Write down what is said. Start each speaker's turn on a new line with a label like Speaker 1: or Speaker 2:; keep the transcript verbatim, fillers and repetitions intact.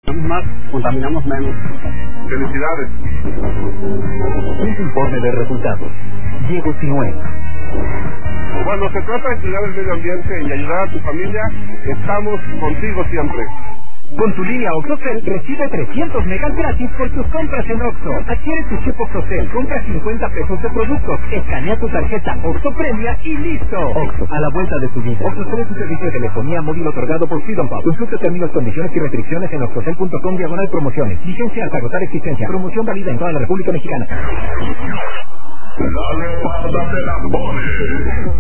Speaker 1: Más, contaminamos menos.
Speaker 2: Felicidades.
Speaker 3: Un informe de resultados. Diego Sinué.
Speaker 2: Cuando se trata de cuidar el medio ambiente y ayudar a tu familia, estamos contigo siempre.
Speaker 3: Con tu línea OXXOCEL recibe trescientos megas gratis por tus compras en Oxxo. Adquiere tu chip OXXOCEL, compra cincuenta pesos de productos, escanea tu tarjeta Oxxo Premia y listo. Oxxo, a la vuelta de tu vida. OXXOCEL es un servicio de telefonía móvil otorgado por Freedom Pub. Consulta términos, condiciones y restricciones en oxxocel punto com diagonal promociones. Vigencia hasta agotar existencia. Promoción válida en toda la República Mexicana.
Speaker 4: La reparda te la pone.